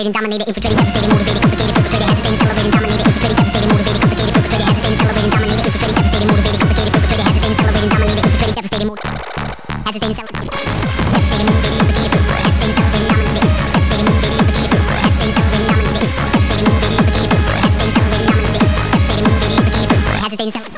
accelerating, dominated, infiltrating, devastating, motivated, complicated, perpetrated, hesitating, celebrating, dominated, infiltrating, devastating, motivated, complicated, perpetrated, hesitating, celebrating, dominated, infiltrating, devastating, motivated, complicated, perpetrated, hesitating, celebrating, dominated, infiltrating, devastating, hesitating, celebrating, devastating, motivated, complicated, hesitating, celebrating, dominated, devastating, motivated, complicated, hesitating, celebrating, dominated, devastating, motivated, complicated, hesitating, celebrating, dominated, devastating, motivated, complicated, hesitating, celebrating.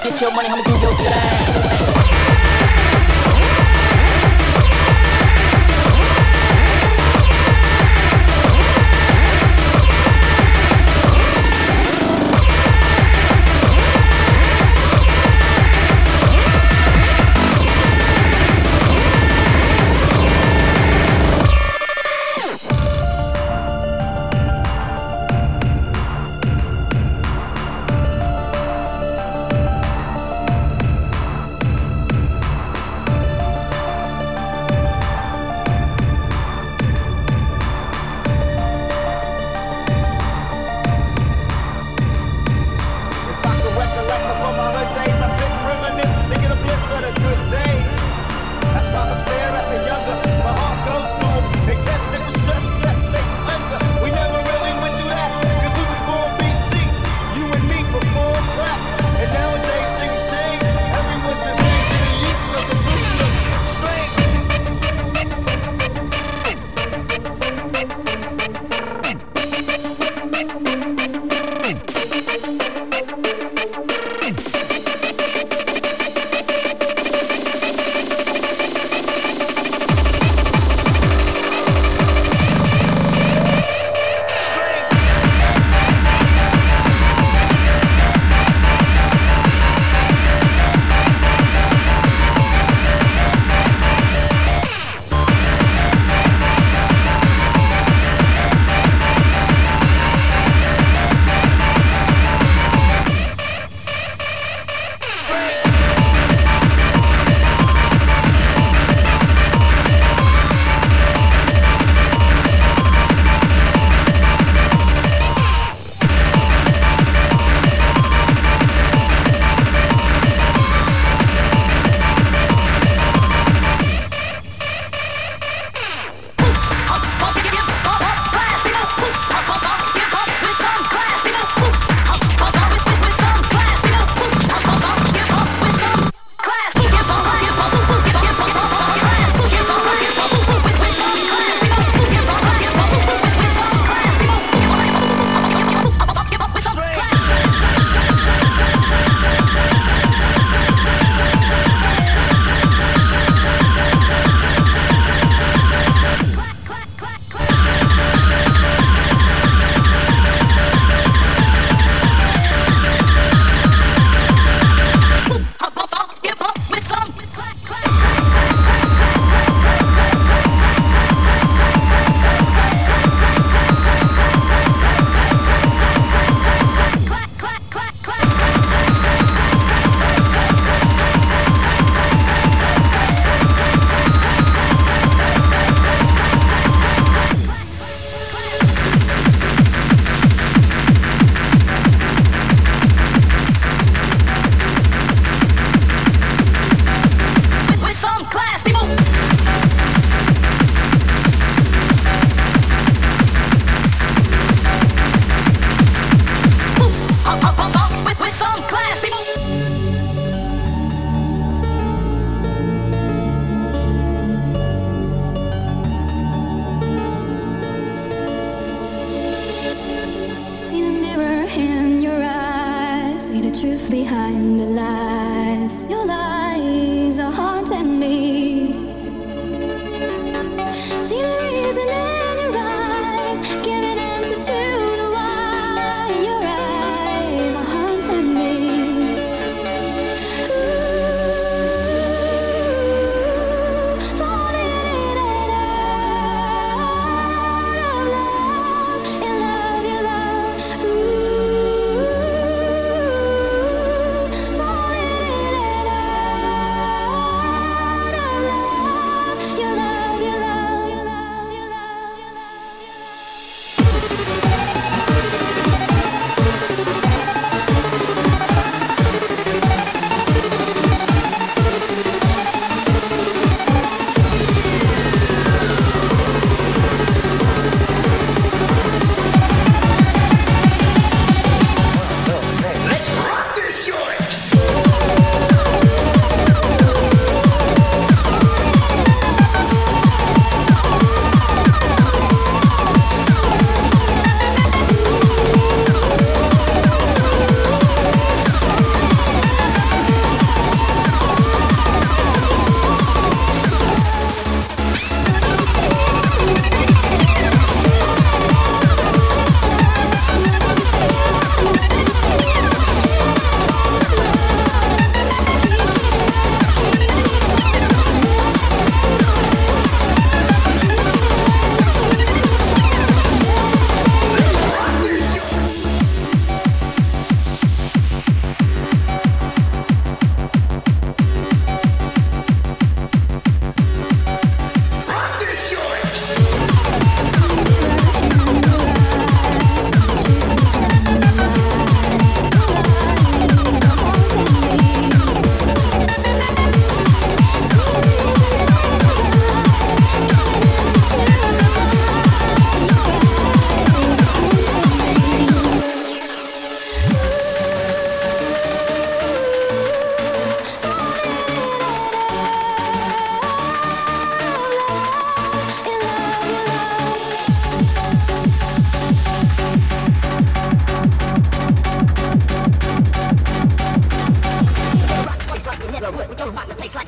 Get your money, I'ma do your thing.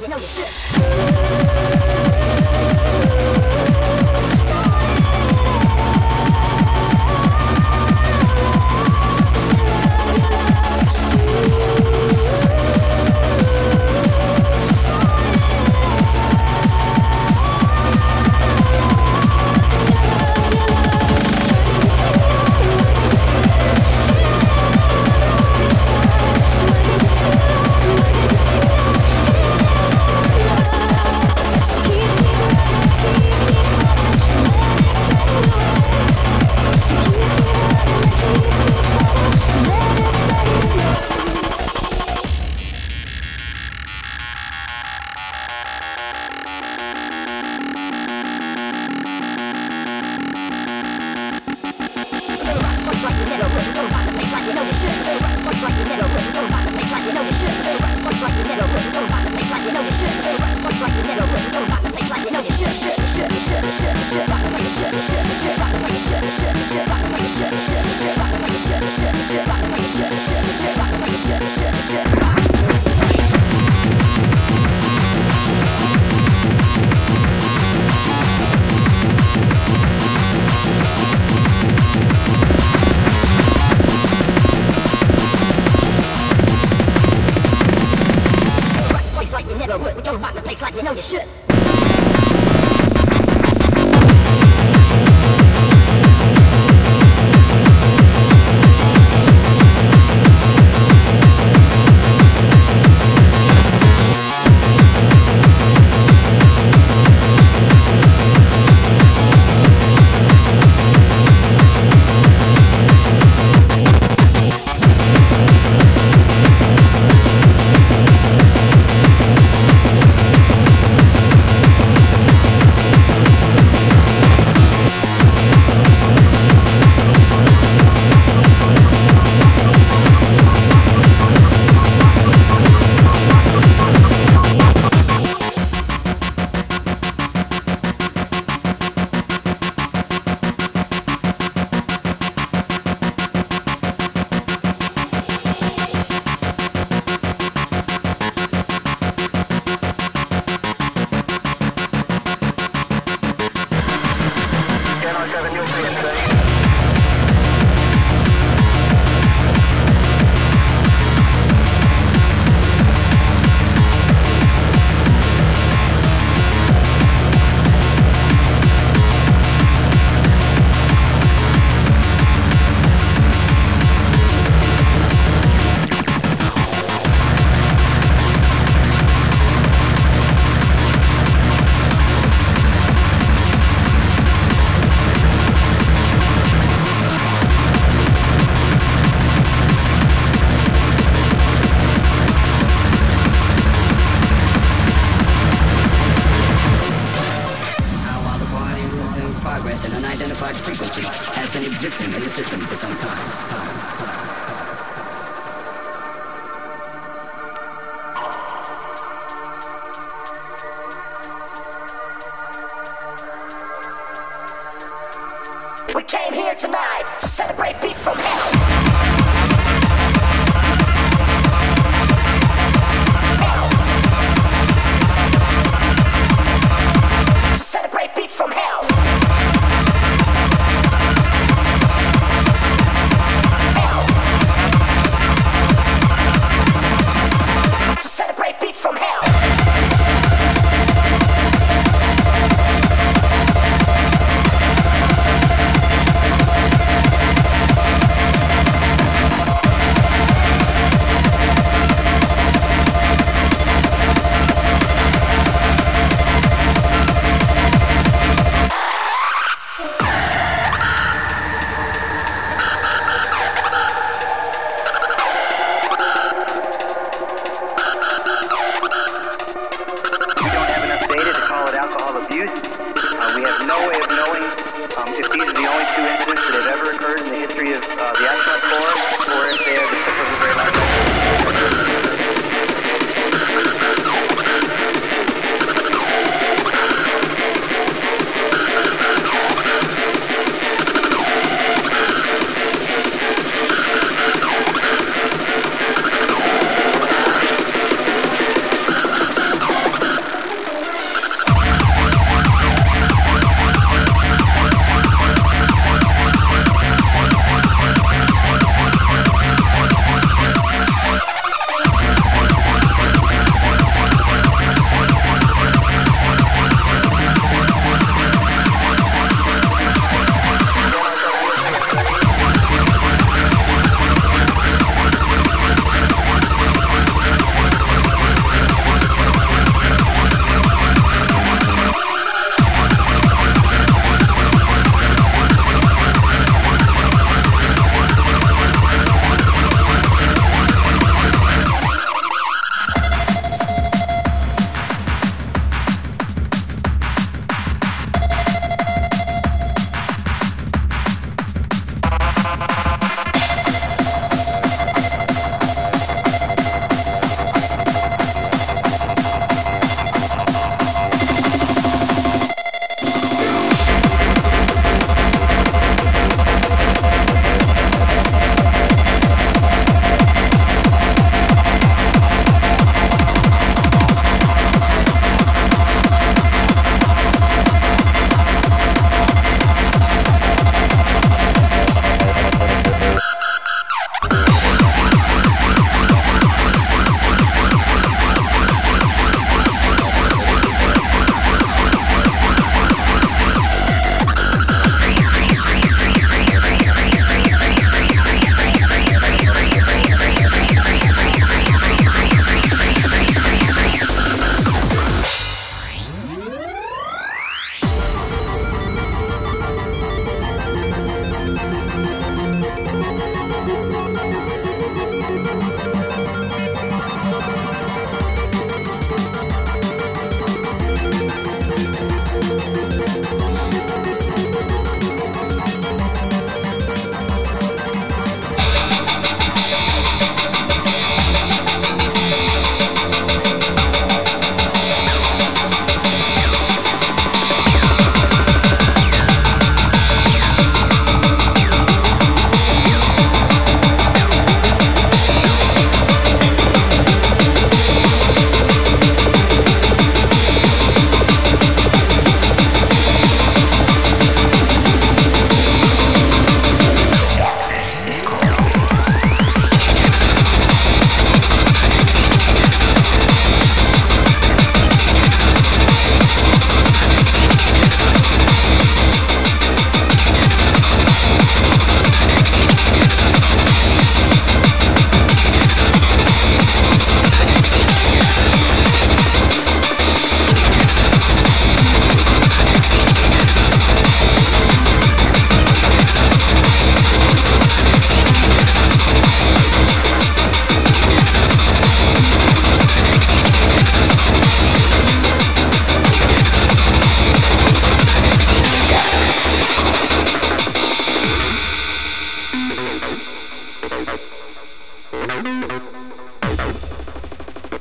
you know you should.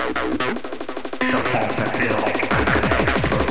Sometimes I feel like I'm gonna explode.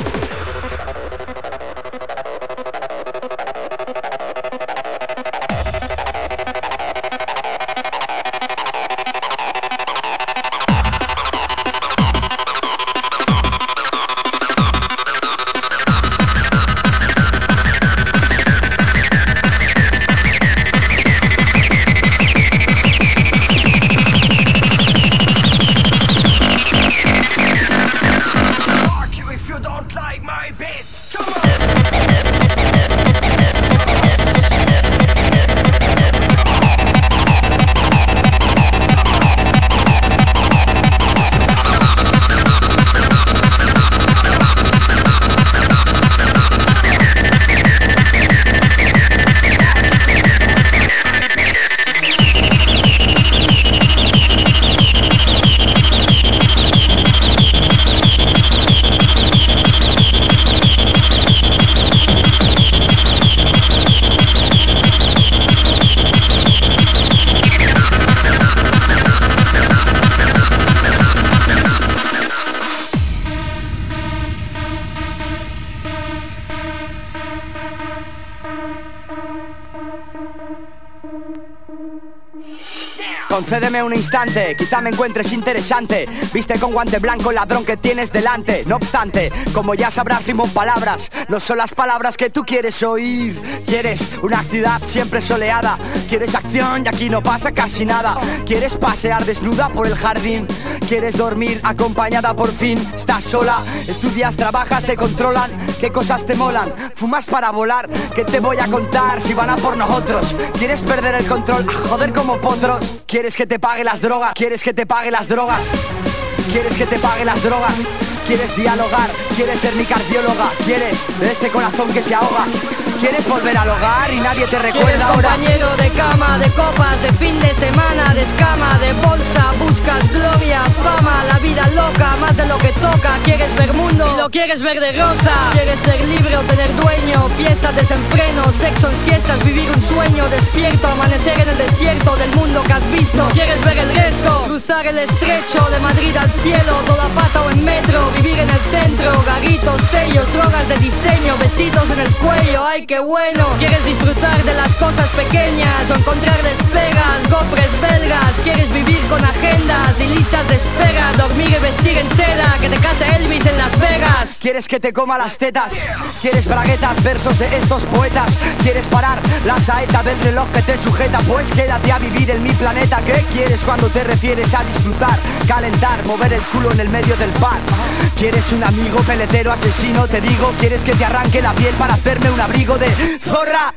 Concédeme un instante, quizá me encuentres interesante. Viste con guante blanco el ladrón que tienes delante. No obstante, como ya sabrás, rimo palabras. No son las palabras que tú quieres oír. Quieres una ciudad siempre soleada. Quieres acción y aquí no pasa casi nada. Quieres pasear desnuda por el jardín. Quieres dormir acompañada por fin. Estás sola, estudias, trabajas, te controlan. ¿Qué cosas te molan? Fumas para volar. ¿Qué te voy a contar si van a por nosotros? Quieres perder el control, a joder como potros. Quieres que te pague las drogas, quieres que te pague las drogas. Quieres que te pague las drogas. Quieres dialogar, quieres ser mi cardióloga. Quieres de este corazón que se ahoga. Quieres volver al hogar y nadie te recuerda ahora. Compañero de cama, de copas, de fin de semana, de escama, de bolsa. Buscas gloria, fama, la vida loca, más de lo que toca. Quieres ver mundo y lo quieres ver de rosa. Quieres ser libre o tener dueño. Fiestas, desenfreno, sexo en siestas, vivir un sueño despierto, amanecer en el desierto del mundo que has visto. Quieres ver el resto, cruzar el estrecho de Madrid al cielo, toda pata o en metro, vivir en el centro, garritos, sellos, drogas de diseño, besitos en el cuello, ay qué bueno. Quieres disfrutar de las cosas pequeñas o encontrar despegas, gofres belgas. Quieres vivir con agendas y listas de espera, dormir y vestir en seda, que te case Elvis en Las Vegas. Quieres que te coma las tetas, quieres braguetas, versos de estos poetas. Quieres parar la saeta del reloj que te sujeta, pues quédate a vivir en mi planeta. ¿Qué quieres cuando te refieres a disfrutar? Calentar, mover el culo en el medio del bar. Quieres un amigo peletero asesino, te digo. Quieres que te arranque la piel para hacerme un abrigo de forra,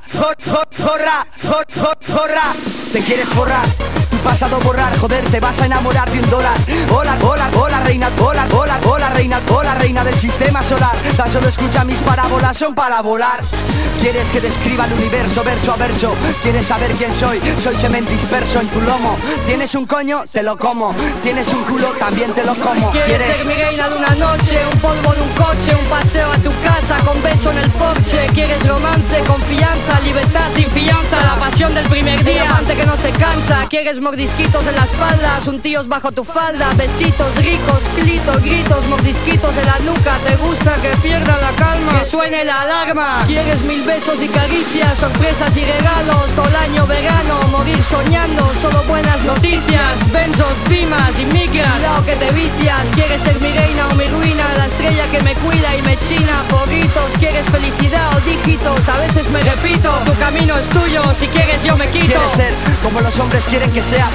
forra. Te quieres forrar, tu pasado borrar. Joder, te vas a enamorar de $1. Hola reina, hola reina del sistema solar. Tan solo escucha mis parábolas, son para volar. Quieres que describa el universo verso a verso. Quieres saber quién soy, soy semen disperso en tu lomo. Tienes un coño, te lo como. Tienes un culo, también te lo como. Quieres ser mi reina de una noche, un polvo de un coche, un paseo a tu casa con beso en el porche. Quieres romance, confianza, libertad sin fianza, la pasión del primer día, amante que no se cansa. Quieres mordisquitos en la espalda, un tíos bajo tu falda, besitos ricos, clitos, gritos, mordisquitos en la nuca. Te gusta que pierda la calma, que suene la alarma. Quieres 1000 besos y caricias, sorpresas y regalos, todo el año verano, morir soñando, solo buenas noticias. Benzos, bimas y micras, cuidado que te vicias. Quieres ser mi reina o mi ruina, la estrella que me cuida y me china. Porritos, quieres felicidad o dígitos, a veces me repito, tu camino es tuyo, si quieres yo me quito. Quieres ser como los hombres quieren que seas.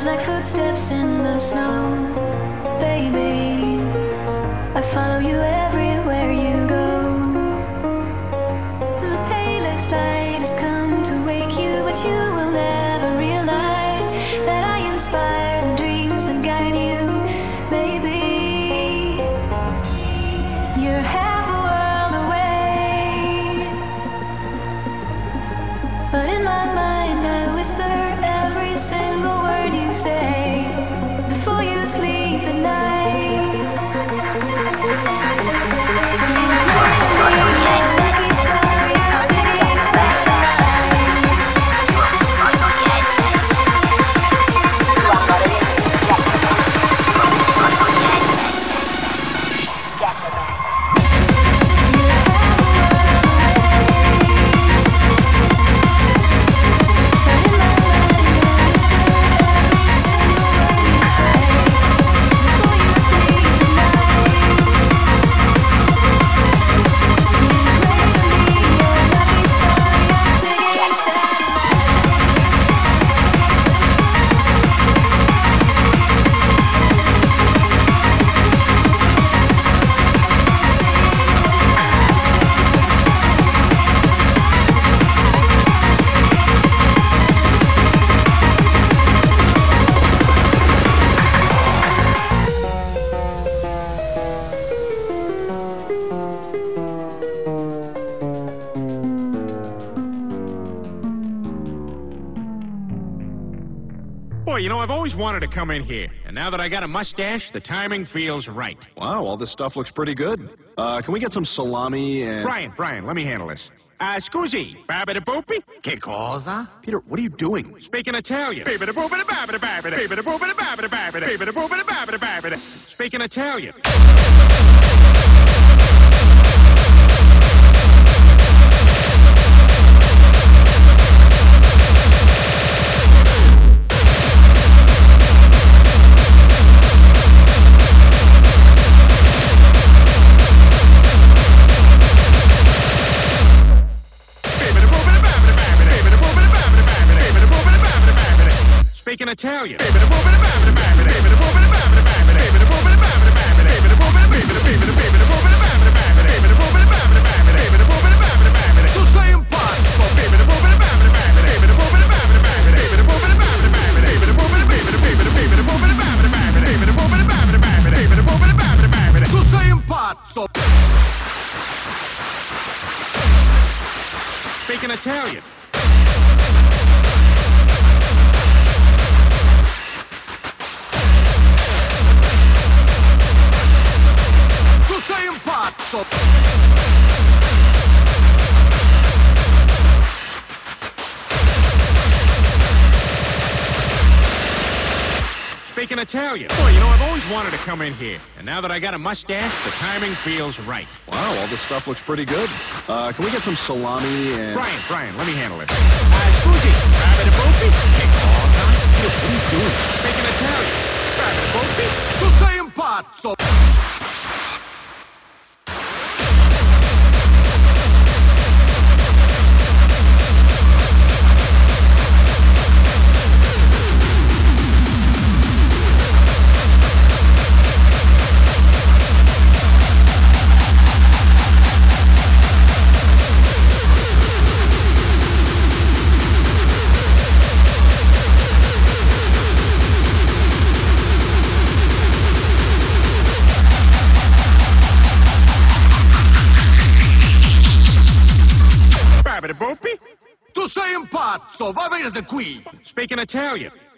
like footsteps in the snow, baby. I follow you everywhere you go. The palest light has come to wake you, but you will never realize that I inspire the dreams that guide you, baby. You're half a world away, but in my mind I whisper every single word you say before you sleep at night. Boy, you know, I've always wanted to come in here, and now that I got a mustache, the timing feels right. Wow, all this stuff looks pretty good. Can we get some salami and... Brian, let me handle this. Scusi, babida-boopy? Che cosa? Peter, what are you doing? Speaking Italian. Speaking Italian. Speaking Italian. Tu sei un pazzo. Tu sei un pazzo. Speaking Italian. Speaking Italian. Boy, you know, I've always wanted to come in here, and now that I got a mustache, the timing feels right. Wow, all this stuff looks pretty good. Can we get some salami and... Brian, let me handle it. Scusi, babida-boopy? Che cosa? What are you doing? Speaking Italian. Babida-boopy? Tu sei un pazzo. Tu sei un pazzo, va via da qui. Speaking Italian.